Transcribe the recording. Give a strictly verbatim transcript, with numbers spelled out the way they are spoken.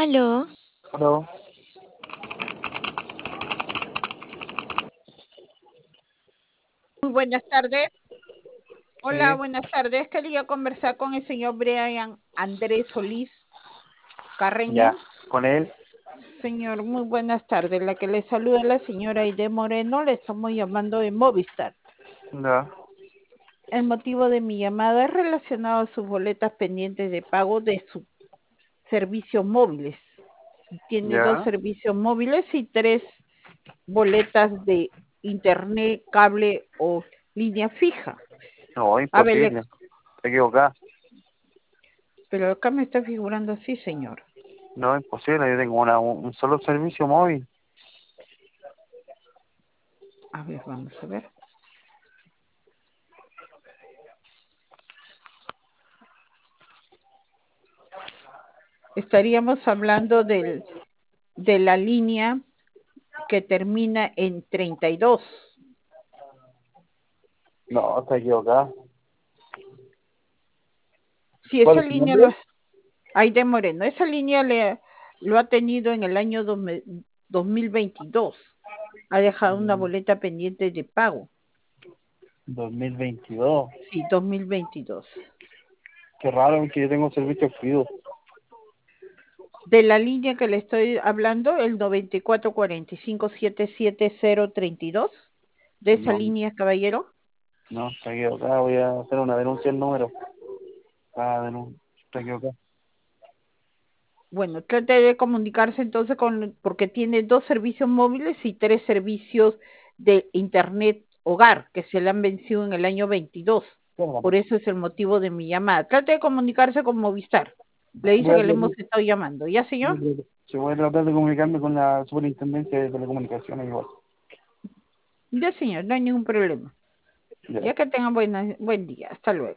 Aló, Aló, Muy buenas tardes. Hola, sí, buenas tardes. Quería conversar con el señor Brian Andrés Solís Carreño. ya, con él, Señor, muy buenas tardes. La que le saluda es la señora Aide Moreno. Le estamos llamando de Movistar. ya, El motivo de mi llamada es relacionado a sus boletas pendientes de pago de sus servicios móviles. Tiene dos ya, servicios móviles y tres boletas de internet, cable o línea fija. no, A ver, le- imposible, te equivocás, pero acá me está figurando así, señor. no, imposible, yo tengo una, un, un solo servicio móvil, A ver, vamos a ver. Estaríamos hablando del, de la línea que termina en treinta y dos. no, te equivocás, Si ¿cuál esa es tu línea nombre? lo, Aide Moreno, esa línea le, lo ha tenido en el año dos mil dos mil veintidós. Ha dejado una Mm, boleta pendiente de pago. dos mil veintidós, Sí, dos mil veintidós. qué raro que yo tengo servicio activo, De la línea que le estoy hablando, el noventa y cuatro cuarenta y cinco setenta y siete cero treinta y dos, de esa no, línea, caballero. no, te equivocás, voy a hacer una denuncia el número, ah, denuncia, te equivocás, Bueno, trate de comunicarse entonces con, porque tiene dos servicios móviles y tres servicios de internet hogar que se le han vencido en el año veintidós. Por eso es el motivo de mi llamada. Trate de comunicarse con Movistar. Le dice voy a que le hemos tratar, estado llamando. ¿Ya, señor? se voy a tratar de comunicarme con la superintendencia de telecomunicaciones igual, Ya, señor, no hay ningún problema. ya. Ya que tengan buena, buen día. Hasta luego.